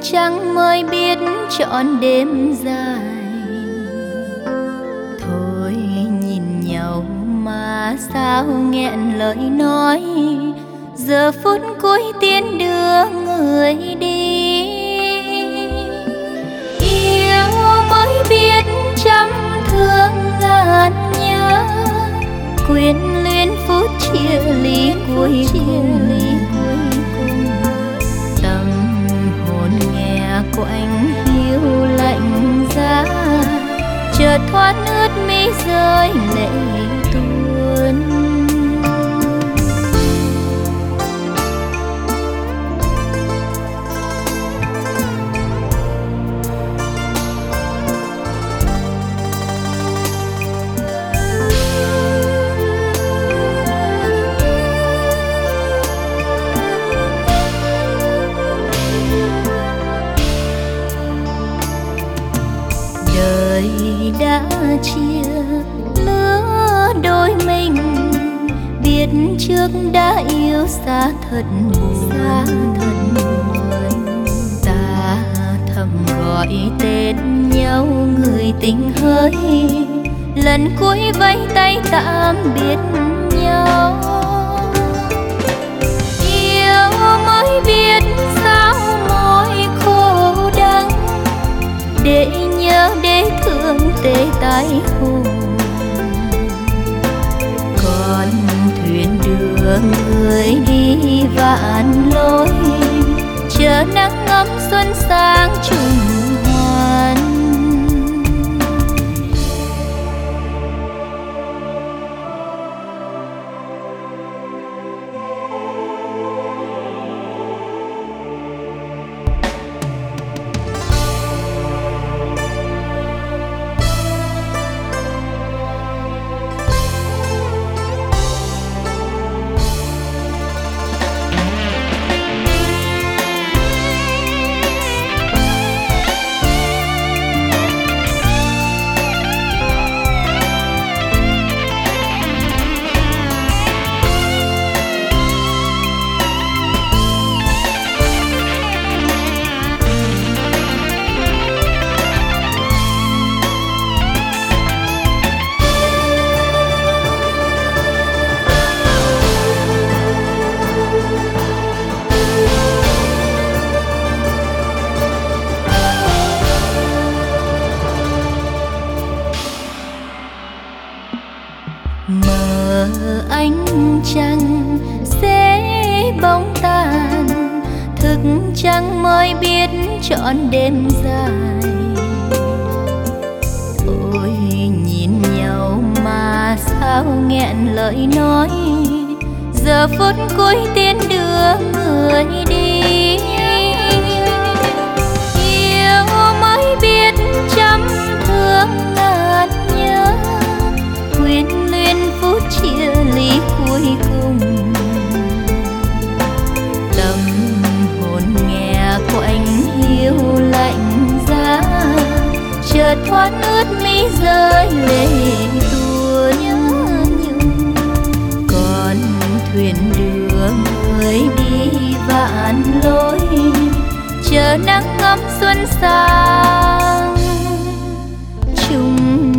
trăng mới biết trọn đêm dài. Thôi nhìn nhau mà sao nghẹn lời nói, giờ phút cuối tiên đưa người đi. Yêu mới biết trăm thương ngàn nhớ, quyến luyến phút chia ly cuối cùng. Tâm hồn nghe quạnh hiu lạnh giá, chợt thoát ướt mi rơi lệ tuôn. Đời đã chia lứa đôi mình, biết trước đã yêu xa thật buồn. Ta thầm gọi tên nhau người tình hỡi, lần cuối vẫy tay tạm biệt nhau. Yêu mới biết sao môi khô đắng, để nhớ để thương tê tái hồn. Con thuyền đưa người đi vạn lối, chờ nắng ấm xuân sang trùng hoan. Mờ ánh trăng sẽ bóng tàn, thức trăng mới biết trọn đêm dài. Ôi nhìn nhau mà sao nghẹn lời nói, giờ phút cuối tiên đưa người đi. Yêu mới biết trăm thương ngàn nhớ, quyến luyến phút chia ly cuối cùng. Tâm hồn nghe quạnh hiu lạnh giá, chợt thoát ướt mi rơi lệ tuôn. Con thuyền đưa người đi vạn lối, chờ nắng ấm xuân sang trùng